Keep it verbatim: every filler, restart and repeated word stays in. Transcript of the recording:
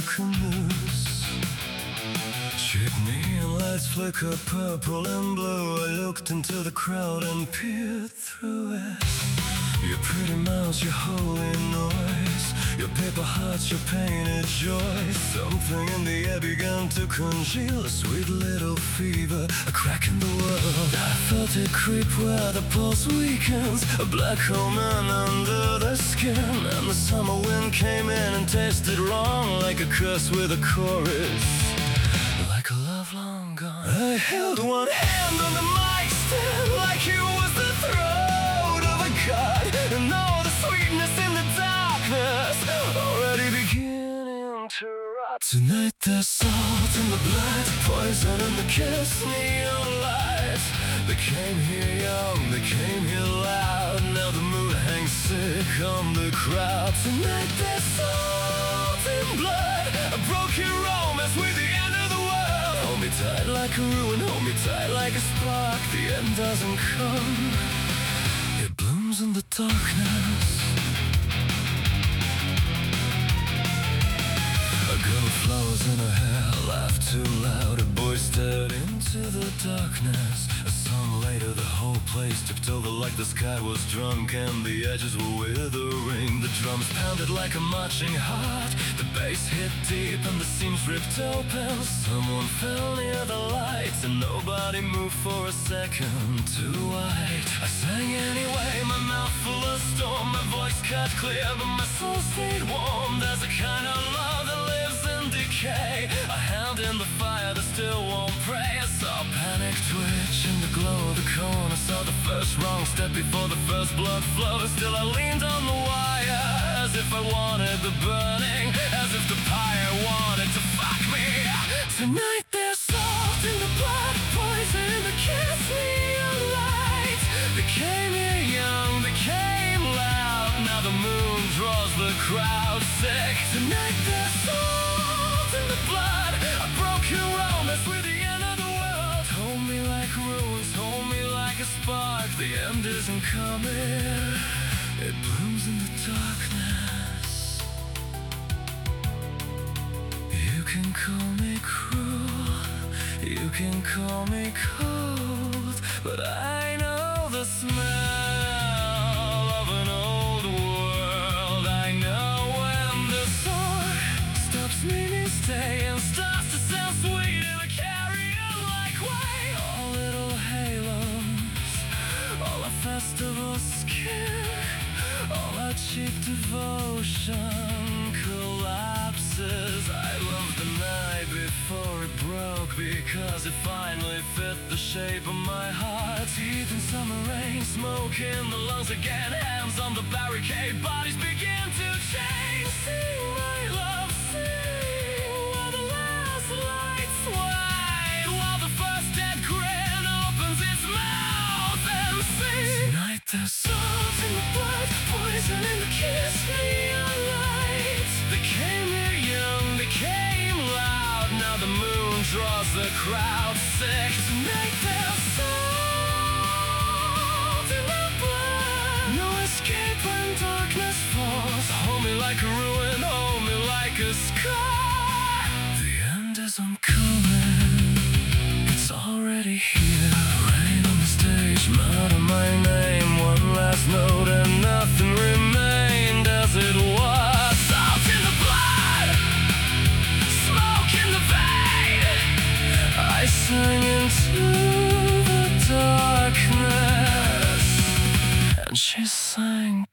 canoes. Cheap neon lights flicker purple and blue. I looked into the crowd and peered through it. Your pretty mouth, your holy noise, your paper hearts, your painted joy. Something in the air began to congeal, a sweet little fever, a crack in the world. I felt it creep where the pulse weakens, a black hole man under the skin. And the summer wind came in and tasted wrong, like a curse with a chorus, like a love long gone. I held one hand on the mic stand, like it was the throat of a god. And all the sweetness in the darkness already beginning to rot. Tonight there's salt in the blood, poison in the kiss. Neon lights, they came here young, they came here loud. Now the mood hangs sick on the crowd. Tonight there's salt in blood, a broken romance with the end of the world. Hold me tight like a ruin, hold me tight like a spark. The end doesn't come, it blooms in the darkness. A girl with flowers in her hair laughed too loud. A boy stared into the darkness. A song later, the whole place tipped over like the sky was drunk and the edges were withering. The drums pounded like a marching heart, the bass hit deep and the seams ripped open. Someone fell near the lights and nobody moved for a second. Too white, I sang anyway, my mouth full of storm. My voice cut clear but my soul stayed warm. There's a kind of love that lives in decay, a hand in the fire that still won't pray. I saw panic twitch in the glow of the cone. I saw the first wrong step before the first blood flow. Still I leaned on the wire, as if I wanted the burning, as if the pyre wanted to fuck me. Tonight there's salt in the blood, poison in the kiss. Neon lights, they came here young, they came loud. Now the moon draws the crowd sick. Tonight there's salt in the blood, a broken romance with the end of the world. Hold me like ruins, hold me like a spark. The end isn't coming, it blooms in the darkness. You can call me cruel, you can call me cold, but I know the smell of an old world. I know when the sword stops meaning stay and starts to sound sweet in a carrion-like way. All little halos, all our festival skin, all our cheap devotion collapses. I loved the night before it broke, because it finally fit the shape of my heart. Teeth in summer rain, smoke in the lungs again. Hands on the barricade, bodies begin to change. Sing my love, sing while the last lights wide, while the first dead grin opens its mouth and sings. Tonight there's salt in the blood, poison in the kiss. Neon lights, they came here young, they came loud. Now the moon draws the crowd sick. Tonight there's salt in the blood, no escape when darkness falls. Hold me like a ruin, hold me like a scar. The end isn't coming, it's already here. Rain on the stage, murder my name. One last note and nothing remained as it was. Salt in the blood, smoke in the vein. I sang into the darkness, and she sang